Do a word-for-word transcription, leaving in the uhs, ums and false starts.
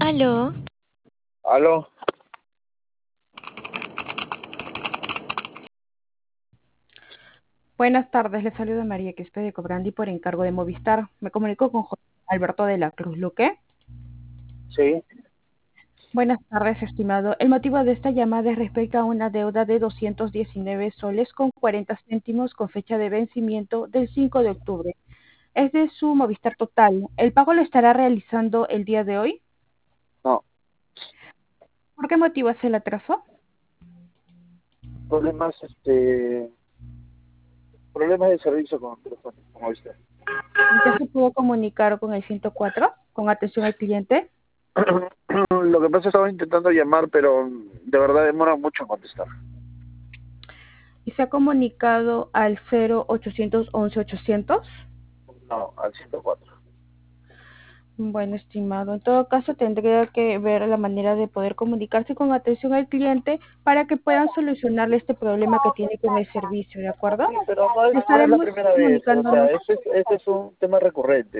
Aló. Aló, Buenas tardes, le saluda María Quispe de Cobrandi por encargo de Movistar. Me comunico con José Alberto de la Cruz Luque. sí, Buenas tardes, estimado. El motivo de esta llamada es respecto a una deuda de doscientos diecinueve soles con cuarenta céntimos con fecha de vencimiento del cinco de octubre. Es de su Movistar Total. ¿El pago lo estará realizando el día de hoy? no, ¿Por qué motivo se le atrasó? problemas, este, problemas de servicio con teléfono, como viste. ¿Ya se pudo comunicar con el ciento cuatro, con atención al cliente? Lo que pasa es que estaba intentando llamar, pero de verdad demora mucho en contestar. ¿Y se ha comunicado al cero ochocientos once ochocientos? No, al ciento cuatro. Bueno, estimado, en todo caso tendría que ver la manera de poder comunicarse con atención al cliente para que puedan solucionarle este problema que tiene con el servicio, ¿de acuerdo? Sí, pero no es, no es la Estaremos primera vez, o sea, comunicándonos. ese es, ese es un tema recurrente.